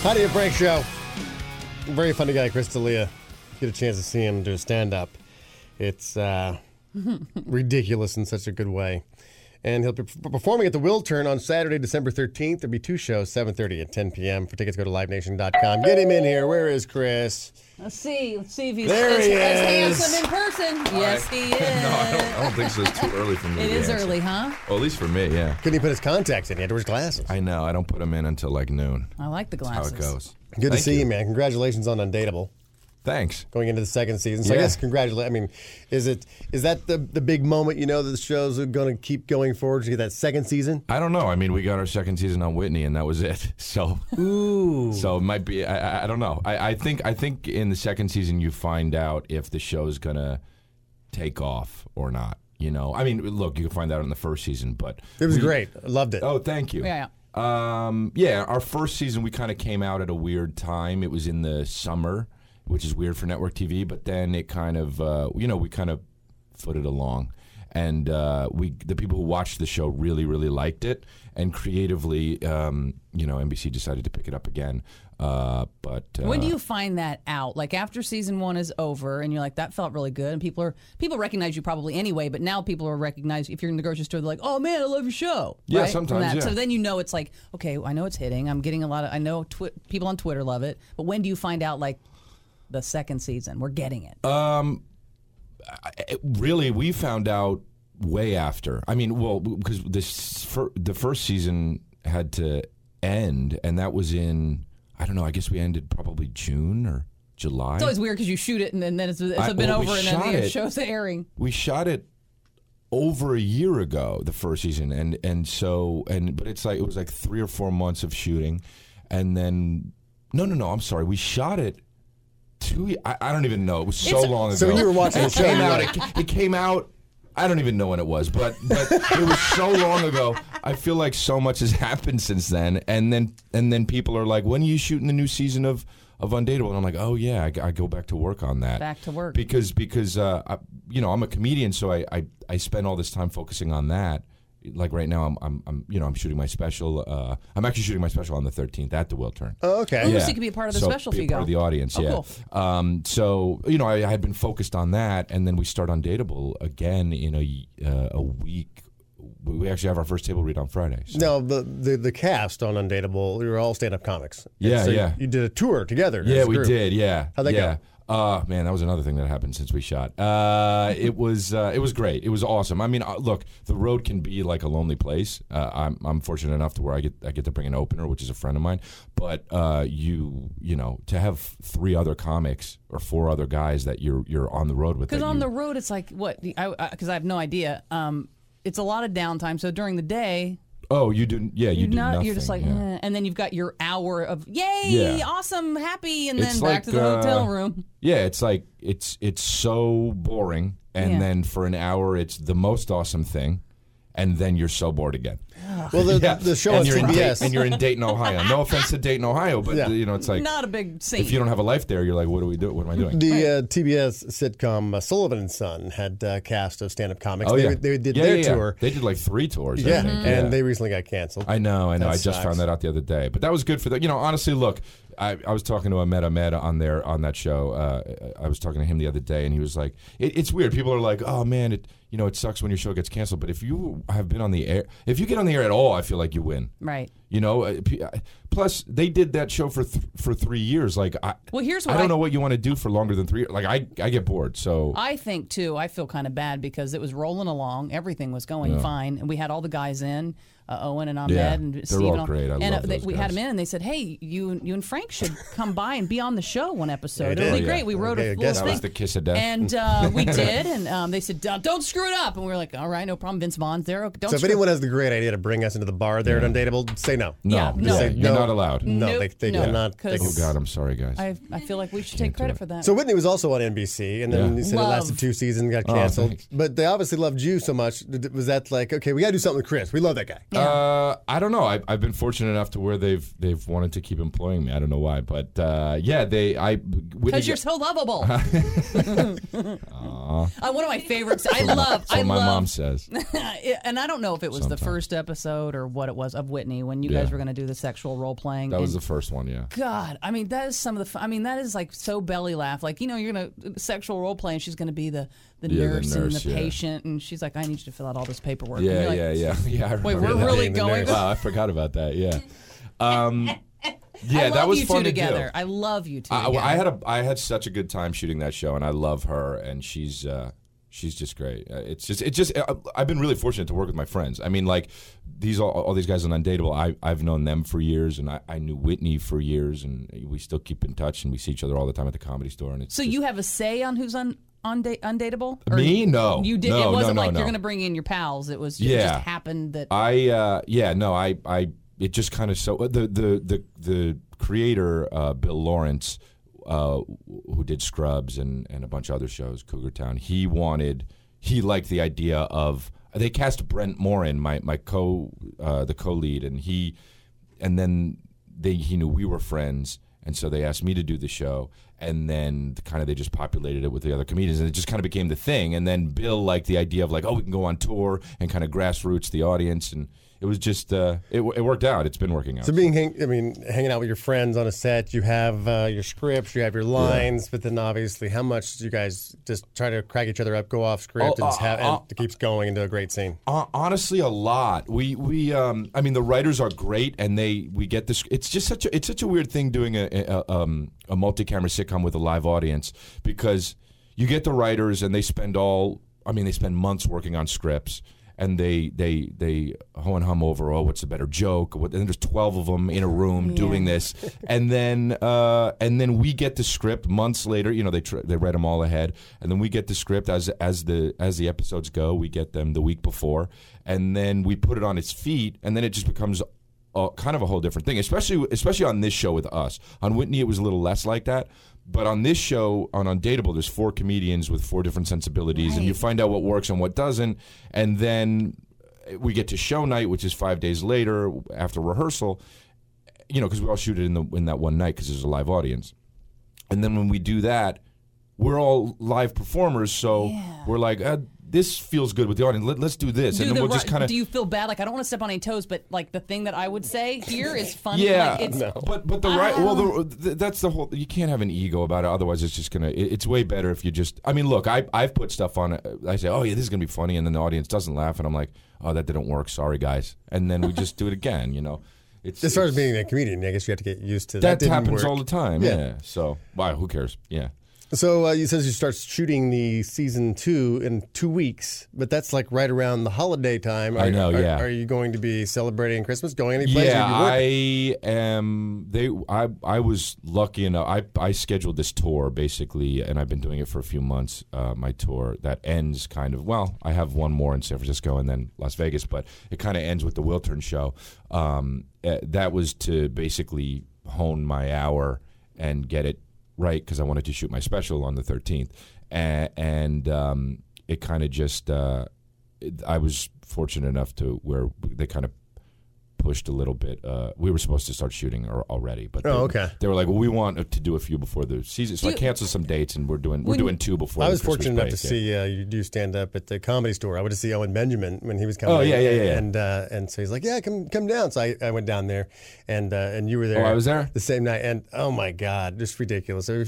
Heidi and Frank Show. Very funny guy, Chris D'Elia. Get a chance to see him do a stand-up. It's ridiculous in such a good way. And he'll be performing at the Wiltern on Saturday, December 13th. There'll be two shows, 7:30 and 10 p.m. For tickets, go to livenation.com. Get him in here. Where is Chris? Let's see if he's There he as is. handsome in person. Yes, he is. No, I don't think so. It's too early for me. It to is answer. early, huh? Well, at least for me, yeah. Couldn't he put his contacts in? He had to wear his glasses. I know. I don't put them in until like noon. I like the That's glasses. how it goes. Good to Thank see you, man. Congratulations on Undateable. Thanks. Going into the second season. So I Yeah. guess congratulations. I mean, is that the big moment, that the shows are going to keep going forward to get that second season? I don't know. I mean, we got our second season on Whitney, and that was it. So, so it might be. I don't know. I think in the second season you find out if the show's gonna take off or not. I mean, look, you can find out in the first season, but It was great. I loved it. Oh, thank you. Yeah. Our first season we kind of came out at a weird time. It was in the summer, which is weird for network TV. But then it kind of, we kind of footed along, and the people who watched the show really, really liked it, and creatively, NBC decided to pick it up again. But When do you find that out? Like after season one is over, and you're like, that felt really good, and people recognize you probably anyway. But now people are recognized. If you're in the grocery store, they're like, "Oh man, I love your show." Yeah, right? From sometimes, that. yeah. So then it's like, okay, I know it's hitting. I'm getting a lot of. I know people on Twitter love it. But when do you find out like the second season? We're getting it. Really, we found out way after. I mean, well, because the first season had to end, and that was in, I don't know, I guess we ended probably June or July. It's always weird because you shoot it and then it's been over and then the show's airing. We shot it over a year ago, the first season, but it's like it was like 3 or 4 months of shooting, and then no, I'm sorry, we shot it. I don't even know. It was so long ago. So when you were watching the show, It came out. I don't even know when it was, but it was so long ago. I feel like so much has happened since then. And then people are like, "When are you shooting the new season of Undateable?" And I'm like, "Oh yeah, I go back to work on that." Back to work because I'm a comedian, so I spend all this time focusing on that. Like right now, I'm shooting my special. I'm actually shooting my special on the 13th at the Wiltern. Oh, okay. So you could be a part of the special if you go. Part of the audience, Oh, yeah. Cool. I had been focused on that, and then we start Undateable again in a week. We actually have our first table read on Friday. So. No, the cast on Undateable, we were all stand-up comics. Yeah, yeah. You did a tour together. Yeah, as a we group. did. Yeah. How'd that go? Man, that was another thing that happened since we shot. It was great. It was awesome. I mean, look, the road can be like a lonely place. I'm fortunate enough to where I get to bring an opener, which is a friend of mine. But to have 3 other comics or 4 other guys that you're on the road with. Because on the road, it's like what? Because I have no idea. It's a lot of downtime. So during the day. Oh, you do? Yeah, you do nothing. You're just like, yeah. and then you've got your hour of yay, Yeah. awesome, happy, and It's then back like, to the hotel room. Yeah, it's like it's so boring, and Yeah. then for an hour it's the most awesome thing, and then you're so bored again. Well, the show on and you're CBS. and you're in Dayton, Ohio. No offense to Dayton, Ohio, but Yeah. it's like Not a big scene. if you don't have a life there, you're like, what do we do? What am I doing? The TBS sitcom Sullivan and Son had a cast of stand-up comics. Oh, yeah. They did their tour. They did like 3 tours. I Yeah, think. and they recently got canceled. I know. That I just sucks. found that out the other day. But that was good for the. Honestly, look, I was talking to Ahmed on that show. I was talking to him the other day, and he was like, "It's weird. People are like, oh man, it sucks when your show gets canceled. But if you have been on the air, if you get on the air at all, I feel like you win. Right. Plus, they did that show for 3 years. Like, Here's what I don't know what you want to do for longer than 3 years. Like, I get bored. So I think too. I feel kind of bad because it was rolling along. Everything was going fine, and we had all the guys in. Owen and Ahmed Yeah, and they're Steve. all great. I love those we guys. had them in, and they said, "Hey, you and Frank should come by and be on the show one episode. They It'll be did. great." We wrote Okay, I a guess full that was thing, the kiss of death. and we did. And they said, "Don't screw it up." And we were like, "All right, no problem." Vince Vaughn's there. Don't So if screw anyone has the great idea to bring us into the bar there at Undateable, say no. no, Yeah, no. Say you're no. not allowed. No, Nope, they no, cannot. They 'cause- Oh God, I'm sorry, guys. I feel like we should take credit for that. So Whitney was also on NBC, and then Yeah. you said it lasted 2 seasons, got Oh, canceled. thanks. But they obviously loved you so much. Was that like, okay, we got to do something with Chris. We love that guy. I don't know. I've been fortunate enough to where they've wanted to keep employing me. I don't know why, but because you're so lovable. One of my favorites. I love. my mom says. And I don't know if it was the Sometimes. first episode or what it was of Whitney when you Yeah. guys were going to do the sexual role playing. That was the first one, yeah. God, I mean, that is some of the. I mean, that is like so belly laugh. Like, you're gonna sexual role play, and she's gonna be the nurse and the patient, and she's like, I need you to fill out all this paperwork. And you're like, Yeah. I Wait, remember we're that. really going. Wow, I forgot about that. Yeah. I love that was you fun two to together. do. I love you two. Together. I had such a good time shooting that show, and I love her, and she's just great. I've been really fortunate to work with my friends. I mean, like all these guys on Undateable, I've known them for years, and I knew Whitney for years, and we still keep in touch, and we see each other all the time at the Comedy Store. And so you have a say on who's Undateable? Or me? No, you did. No, it wasn't no, like no. you're going to bring in your pals. It was. It just happened that. It just kind of the creator Bill Lawrence, who did Scrubs and a bunch of other shows, Cougar Town. He liked the idea of they cast Brent Morin, the co-lead, and he knew we were friends, and so they asked me to do the show, and then they just populated it with the other comedians, and it just kind of became the thing. And then Bill liked the idea of like, we can go on tour and kind of grassroots the audience, and it was just it worked out. It's been working out. So hanging out with your friends on a set, you have your scripts, you have your lines, but then obviously, how much do you guys just try to crack each other up, go off script, and it keeps going into a great scene? Honestly, a lot. We the writers are great, and we get this. It's just such a weird thing doing a multi-camera sitcom with a live audience, because you get the writers and they spend months working on scripts. And they ho and hum over, what's the better joke? And there's 12 of them in a room doing this, and then we get the script months later. They read them all ahead, and then we get the script as the episodes go. We get them the week before, and then we put it on its feet, and then it just becomes kind of a whole different thing. Especially on this show with us. On Whitney, it was a little less like that. But on this show, on Undateable, there's 4 comedians with 4 different sensibilities, and you find out what works and what doesn't. And then we get to show night, which is 5 days later after rehearsal, because we all shoot it in that one night because there's a live audience. And then when we do that, we're all live performers, so we're like, this feels good with the audience. Let's do this, and then we'll just kind of. Do you feel bad? Like, I don't want to step on any toes, but like the thing that I would say here is funny. Yeah, like, but the right. Well, that's the whole. You can't have an ego about it. Otherwise, it's just gonna. It's way better if you just. I mean, look, I've put stuff on. I say, this is gonna be funny, and then the audience doesn't laugh, and I'm like, that didn't work. Sorry, guys, and then we just do it again. As far as being a comedian, I guess you have to get used to that. That happens all the time. Yeah. So who cares? Yeah. So you says you start shooting the season 2 in 2 weeks, but that's like right around the holiday time. I know. Are you going to be celebrating Christmas? Going any place? Yeah, I am. I was lucky enough. I scheduled this tour basically, and I've been doing it for a few months. My tour that ends kind of. Well, I have one more in San Francisco and then Las Vegas, but it kind of ends with the Wiltern show. That was to basically hone my hour and get it right, because I wanted to shoot my special on the 13th, and it kind of just I was fortunate enough to where they kind of pushed a little bit. We were supposed to start shooting already, but they were like, well, we want to do a few before the season, so I canceled some dates, and we're doing 2 before. I was the Christmas fortunate enough break, to see you do stand up at the Comedy Store. I went to see Owen Benjamin when he was coming. Oh yeah. And so he's like, come down. So I went down there, and you were there. Oh, I was there the same night, and oh my God, just ridiculous. Cool.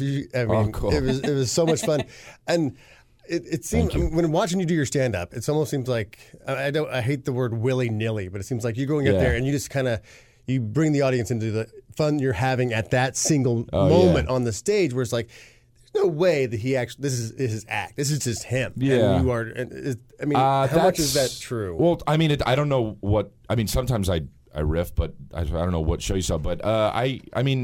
It was so much fun, and. It seems when watching you do your stand up, it almost seems like I hate the word willy-nilly, but it seems like you're going up there and you just kind of you bring the audience into the fun you're having at that single moment on the stage, where it's like there's no way that he actually this is his act. This is just him. Yeah, and you are. How much is that true? Well, I mean, I don't know what. I mean, sometimes I riff, but I don't know what show you saw. But I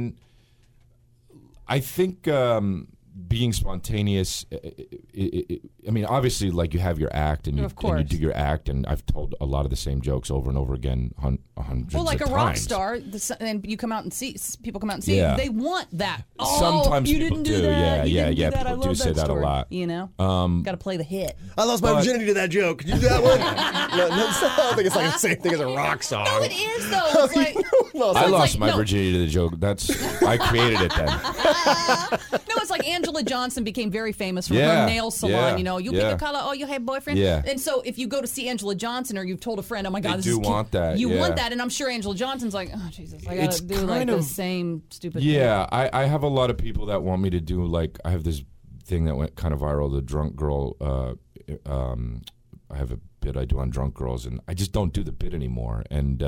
think. Being spontaneous, I mean, obviously, like you have your act and you do your act, and I've told a lot of the same jokes over and over again, hundreds of times. Well, like a rock star, and you come out and see people come out and see you, they want that. Sometimes you people didn't do that. Yeah. People do say that a lot. Got to play the hit. I lost my virginity to that joke. Could you do that one? I don't think it's like the same thing as a rock song. No, it is though. It's like, I lost my virginity to the joke. I created it then. No, it's it's like Angela Johnson became very famous for Yeah, her nail salon. yeah, You know, you yeah. pick a color. Oh, you have a boyfriend. Yeah. And so if you go to see Angela Johnson, or you've told a friend, oh my God, They this do is cute. want that, You yeah. want that, and I'm sure Angela Johnson's like, oh Jesus, I It's gotta do like kind the of- same stupid. thing. Yeah, I have a lot of people that want me to do, like, I have this thing that went kind of viral, the drunk girl. I have a bit I do on drunk girls, and I just don't do the bit anymore, and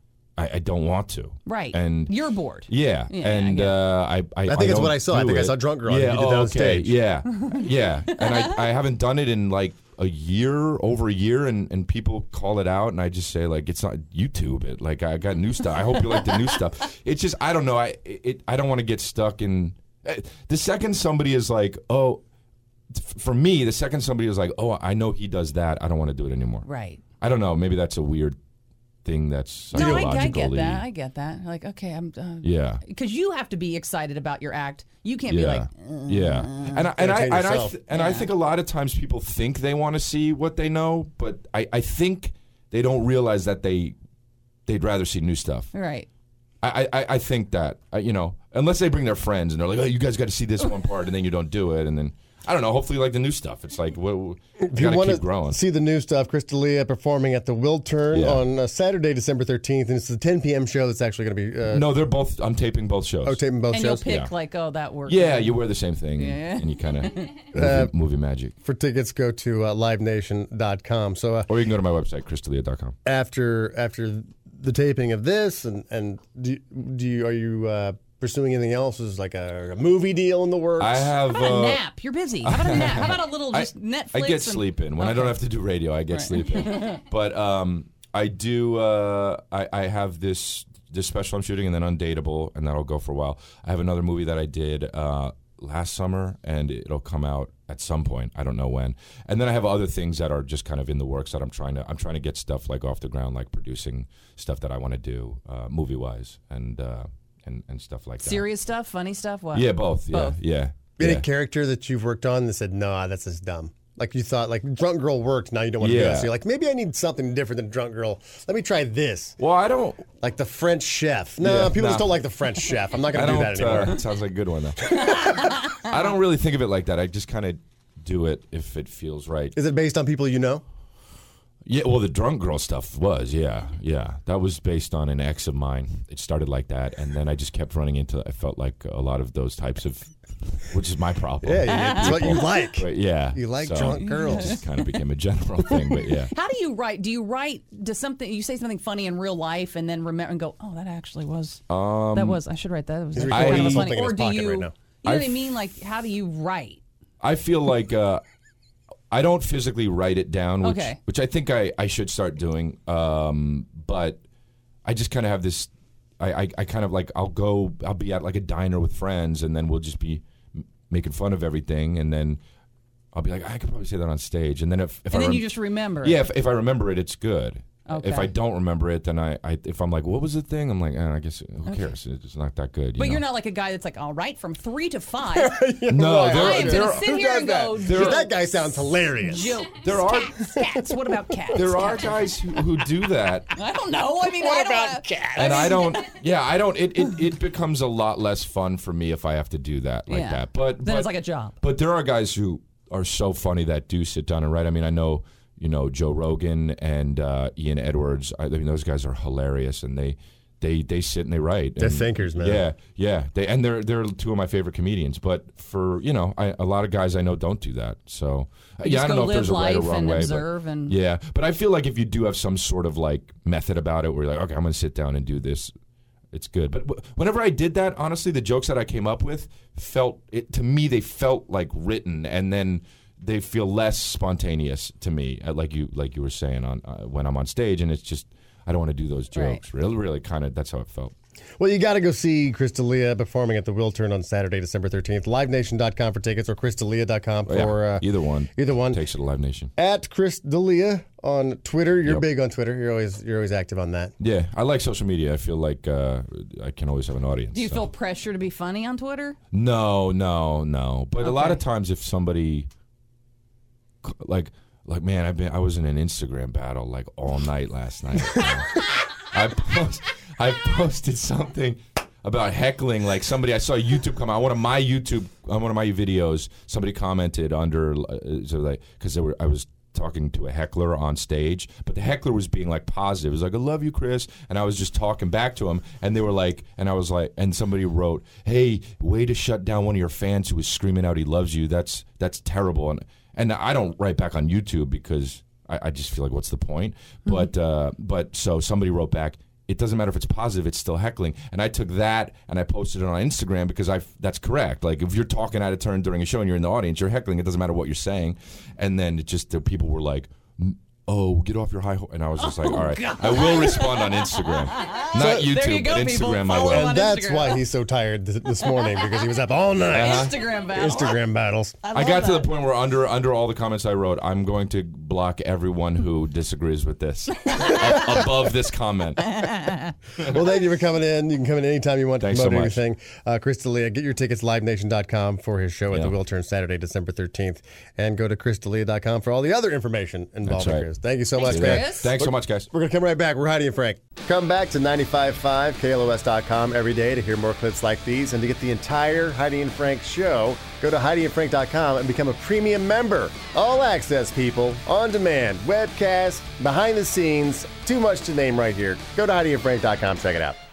I don't want to. Right. And You're bored. yeah, Yeah, and I I think it's don't what I saw. I do think I it. saw Drunk Girl. I Yeah, think you did that on okay. stage. Yeah, yeah, and I haven't done it in like over a year, and people call it out, and I just say like, it's not YouTube it. Like, I got new stuff. I hope you like the new stuff. It's just, I don't know. I don't want to get stuck in. The second somebody is like, oh, for me, the second somebody is like, oh, I know he does that, I don't want to do it anymore. Right. I don't know. Maybe that's a weird thing that's No, I psychologically. get that. I get that. Like, okay, I'm. Yeah. Because you have to be excited about your act. You can't be Yeah, like, yeah, Entertain yourself. I think a lot of times people think they want to see what they know, but I think they don't realize that they'd rather see new stuff. right. I think that unless they bring their friends and they're like, oh, you guys got to see this one part, and then you don't do it, and then I don't know. Hopefully, you like the new stuff. It's like, we If you gotta want keep growing. to see the new stuff, Chris D'Elia performing at the Wiltern Yeah. on Saturday, December 13th, and it's the 10 p.m. show that's actually going to be No, they're both. I'm taping both shows. taping both And shows. you'll pick Yeah. like, oh, that worked. Yeah, you wear the same thing, Yeah. and you kind of movie magic. For tickets, go to livenation.com. So Or you can go to my website, chrisdelia.com. after the taping of this, and are you pursuing anything else? Is like a movie deal in the works? I have. How about a nap? You're busy. How about a nap? How about a little just Netflix? I get and- sleep in. When I don't have to do radio, I get sleep in. But I do. I have this special I'm shooting, and then Undateable, and that'll go for a while. I have another movie that I did last summer, and it'll come out at some point. I don't know when. And then I have other things that are just kind of in the works that I'm trying to get stuff like off the ground, like producing stuff that I want to do movie wise, and stuff like that. Serious stuff, funny stuff. What? Yeah, both. Both. Yeah. Any Yeah. character that you've worked on that said, "No, that's just dumb." Like you thought, like Drunk Girl worked. Now you don't want to do it. Yeah. So you're like, maybe I need something different than Drunk Girl. Let me try this, Well, I don't. like the French chef. No, Yeah, people just nah. don't like the French chef. I'm not I going to do don't. that anymore. It sounds like a good one though. I don't really think of it like that. I just kind of do it if it feels right. Is it based on people you know? Yeah, well, the Drunk Girl stuff was, yeah. That was based on an ex of mine. It started like that, and then I just kept running into, I felt like a lot of those types of, which is my problem. Yeah, it's what you like. But yeah. You like so drunk It girls. just kind of became a general thing, but yeah. How do you write? Do you write? Does something you say something funny in real life and then remember and go, oh, that actually was. That was. I should write that. It was He's actually recording kind of something funny. in his Or do pocket you? right now. You know what I mean? Like, how do you write? I feel like I don't physically write it down, Okay. which I think I should start doing. But I just kind of have this. I kind of like I'll be at like a diner with friends, and then we'll just be making fun of everything, and then I'll be like, I could probably say that on stage, and then if And then you just remember. yeah, if I remember it, it's good. Okay. If I don't remember it, then if I'm like, what was the thing? I'm like, I guess who cares? It's not that good. But know? you're not like a guy that's like, I'll write from 3 to 5. No, Right. I am there going are to sit here and go, Because that guy sounds hilarious. jokes. There are- cats. What about cats? there are guys who do that. I don't know. I mean, I don't, cats? And I don't. It becomes a lot less fun for me if I have to do that like Yeah. that. But Then it's like a job. But there are guys who are so funny that do sit down and write. I mean, I know Joe Rogan and Ian Edwards. I mean, those guys are hilarious, and they sit and they write. They're And- thinkers, man. Yeah. They're two of my favorite comedians. But for a lot of guys I know don't do that. So You just I don't go know if there's a live right or life wrong and way. But, observe and- yeah, but I feel like if you do have some sort of like method about it, where you're like, okay, I'm going to sit down and do this, it's good. But whenever I did that, honestly, the jokes that I came up with to me, they felt like written, and then they feel less spontaneous to me, like you were saying on when I'm on stage, and it's just I don't want to do those jokes. Right. Really, kind of that's how it felt. Well, you got to go see Chris D'Elia performing at the Wiltern on Saturday, December 13th. LiveNation.com for tickets or ChrisD'Elia.com for Yeah, either one. Either one. Takes it to Live Nation. At Chris D'Elia on Twitter. You're Yep. big on Twitter. You're always active on that. Yeah, I like social media. I feel like I can always have an audience. Do you so. feel pressure to be funny on Twitter? No. But a lot Okay. of times, if somebody like man, I was in an Instagram battle like all night last night. I posted something. about heckling. Like somebody, I saw a YouTube comment on one of my videos. Somebody commented under, because I was talking to a heckler on stage, but the heckler was being like positive. It was like, I love you, Chris. And I was just talking back to him, and they were like, and I was like, and somebody wrote, hey, way to shut down one of your fans who was screaming out he loves you. That's terrible. And I don't write back on YouTube because I just feel like, what's the point? But so somebody wrote back, it doesn't matter if it's positive, it's still heckling. And I took that and I posted it on Instagram because that's correct. Like if you're talking out of turn during a show and you're in the audience, you're heckling. It doesn't matter what you're saying. And then the people were like, oh, get off your high horse. And I was just like, all right, I will respond on Instagram. Not YouTube, but Instagram I will. And that's why he's so tired this morning, because he was up all night. Instagram battles. I got to the point where under all the comments I wrote, I'm going to block everyone who disagrees with this above this comment. Well, thank you for coming in. You can come in anytime you want to promote anything. Chris D'Elia, get your tickets, livenation.com for his show at the Wheel Turn Saturday, December 13th. And go to chrisdelia.com for all the other information involving Chris. Thank you so much, man. Thanks so much, guys. We're going to come right back. We're Heidi and Frank. Come back to 95.5 KLOS.com every day to hear more clips like these. And to get the entire Heidi and Frank show, go to HeidiandFrank.com and become a premium member. All access, people. On demand. Webcast. Behind the scenes. Too much to name right here. Go to HeidiandFrank.com. Check it out.